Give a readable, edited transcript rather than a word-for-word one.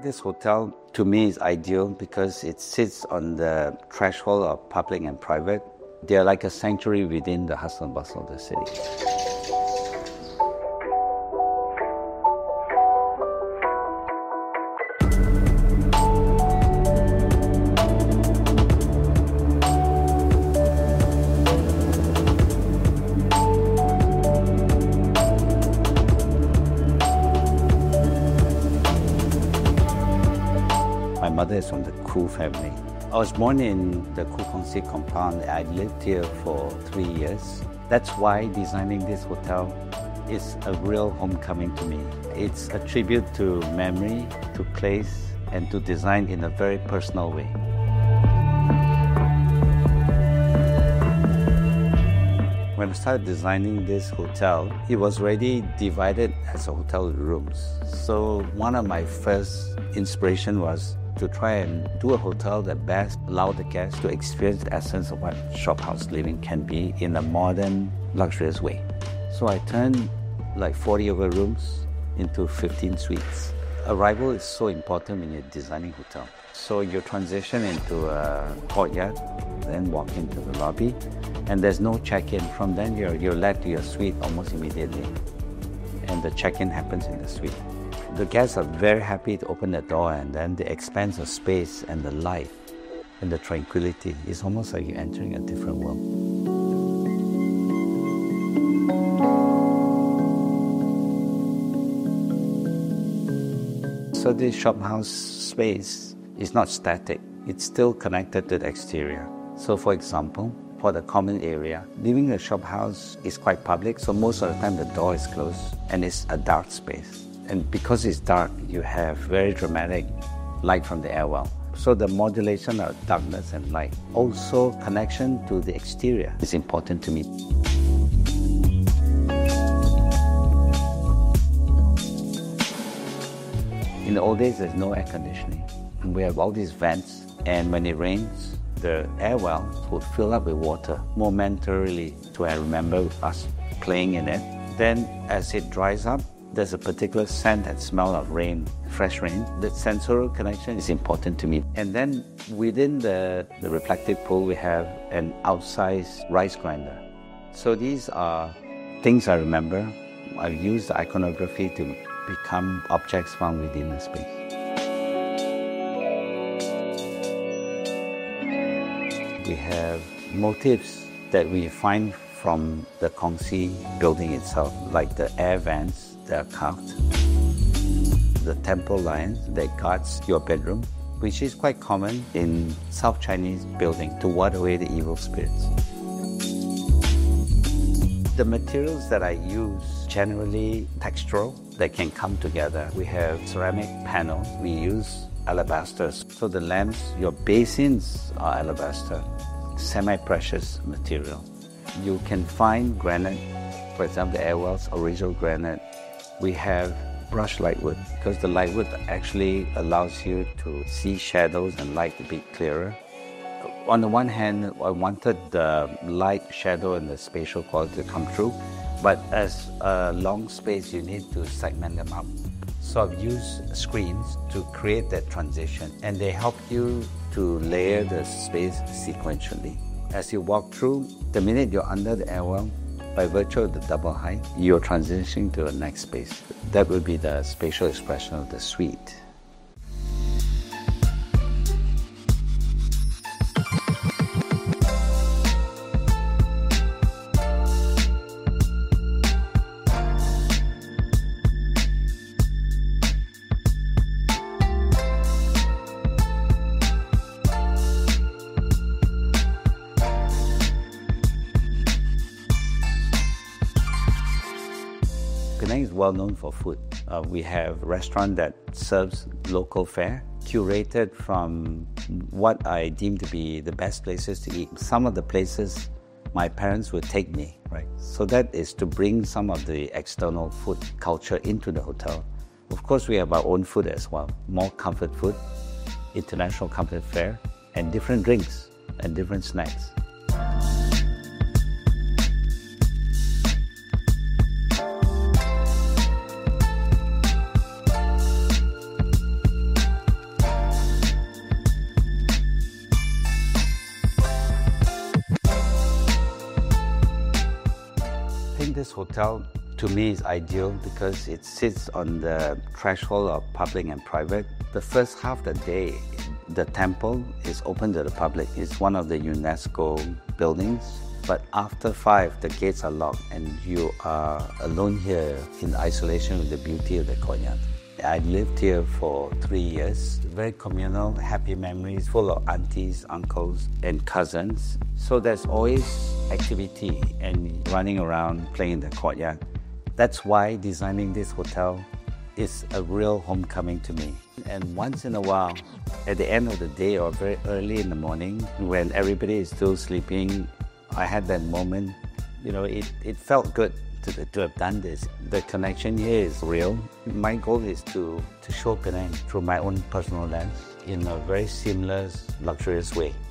This hotel, to me, is ideal because it sits on the threshold of public and private. They're like a sanctuary within the hustle and bustle of the city. My mother is from the Koo family. I was born in the Koo Kong Si compound. I lived here for 3 years. That's why designing this hotel is a real homecoming to me. It's a tribute to memory, to place, and to design in a very personal way. When I started designing this hotel, it was already divided as a hotel with rooms. So one of my first inspiration was to try and do a hotel that best allow the guests to experience the essence of what shophouse living can be in a modern, luxurious way. So I turned like 40 over rooms into 15 suites. Arrival is so important when you're designing hotel. So you transition into a courtyard, then walk into the lobby, and there's no check-in. From then you're led to your suite almost immediately. And the check-in happens in the suite. The guests are very happy to open the door, and then the expanse of space and the light and the tranquility is almost like you're entering a different world. So this shophouse space is not static. It's still connected to the exterior. So for example, for the common area, living in a shophouse is quite public, so most of the time the door is closed and it's a dark space. And because it's dark, you have very dramatic light from the airwell. So the modulation of darkness and light. Also, connection to the exterior is important to me. In the old days, there's no air conditioning. We have all these vents, and when it rains, the airwell would fill up with water momentarily. So I remember us playing in it. Then as it dries up, there's a particular scent and smell of rain, fresh rain. The sensorial connection is important to me. And then within the reflective pool, we have an outsized rice grinder. So these are things I remember. I've used the iconography to become objects found within the space. We have motifs that we find from the Kong Si building itself, like the air vents that are carved, the temple lion that guards your bedroom, which is quite common in South Chinese building to ward away the evil spirits. The materials that I use generally textural that can come together. We have ceramic panels. We use alabaster. So the lamps, your basins are alabaster, semi-precious material. You can find granite, for example, the airwell's original granite. We have brushed lightwood because the lightwood actually allows you to see shadows and light a bit clearer. On the one hand, I wanted the light, shadow, and the spatial quality to come through, but as a long space, you need to segment them up. So I've used screens to create that transition, and they help you to layer the space sequentially. As you walk through, the minute you're under the airwell, by virtue of the double height, you're transitioning to the next space. That would be the spatial expression of the suite. Penang is well known for food. We have a restaurant that serves local fare, curated from what I deem to be the best places to eat. Some of the places my parents would take me, right? So that is to bring some of the external food culture into the hotel. Of course, we have our own food as well. More comfort food, international comfort fare, and different drinks and different snacks. This hotel, to me, is ideal because it sits on the threshold of public and private. The first half of the day, the temple is open to the public. It's one of the UNESCO buildings. But after 5, the gates are locked and you are alone here in isolation with the beauty of the courtyard. I lived here for 3 years. Very communal, happy memories, full of aunties, uncles, and cousins. So there's always activity and running around, playing in the courtyard. That's why designing this hotel is a real homecoming to me. And once in a while, at the end of the day or very early in the morning, when everybody is still sleeping, I had that moment. It felt good to have done this. The connection here is real. My goal is to show Penang through my own personal lens in a very seamless, luxurious way.